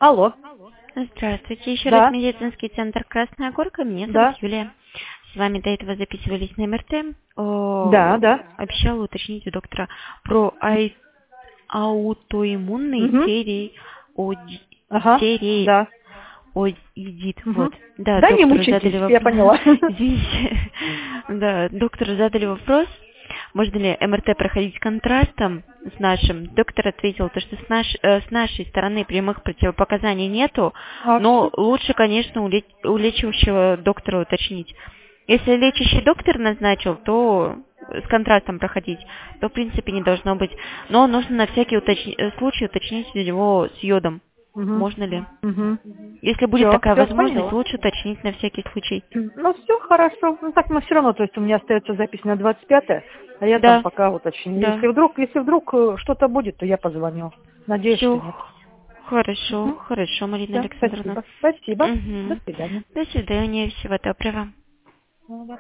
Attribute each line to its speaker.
Speaker 1: Алло.
Speaker 2: Здравствуйте, еще
Speaker 1: Да.
Speaker 2: раз медицинский центр «Красная Горка». Меня
Speaker 1: Да.
Speaker 2: зовут Юлия. С вами до этого записывались на МРТ.
Speaker 1: Да.
Speaker 2: Обещала уточнить у доктора про аутоиммунный
Speaker 1: Угу. Ага. Да.
Speaker 2: тиреоидит.
Speaker 1: Угу.
Speaker 2: Вот. Да,
Speaker 1: Да, не
Speaker 2: доктору
Speaker 1: мучайтесь,
Speaker 2: задали
Speaker 1: я
Speaker 2: вопрос.
Speaker 1: поняла.
Speaker 2: Извините. Да, доктору задали вопрос, можно ли МРТ проходить контрастом с нашим. Доктор ответил, то, что с нашей стороны прямых противопоказаний нету, но лучше, конечно, у лечащего доктора уточнить. Если лечащий доктор назначил, то с контрастом проходить, то в принципе не должно быть. Но нужно на всякий случай уточнить его с йодом.
Speaker 1: Угу.
Speaker 2: Можно ли?
Speaker 1: Угу.
Speaker 2: Если будет такая
Speaker 1: Все
Speaker 2: возможность,
Speaker 1: поняла.
Speaker 2: лучше уточнить на всякий случай.
Speaker 1: Ну, все хорошо. Ну, так мы все равно, то есть у меня остается запись на 25-е, а я там
Speaker 2: Да,
Speaker 1: пока уточню.
Speaker 2: да.
Speaker 1: Если вдруг что-то будет, то я позвоню. Надеюсь, что
Speaker 2: Все
Speaker 1: нет.
Speaker 2: хорошо,
Speaker 1: Угу.
Speaker 2: хорошо, Марина
Speaker 1: Все,
Speaker 2: Александровна.
Speaker 1: спасибо. Спасибо. До
Speaker 2: Угу.
Speaker 1: свидания.
Speaker 2: До свидания, всего доброго.
Speaker 1: Ну, да.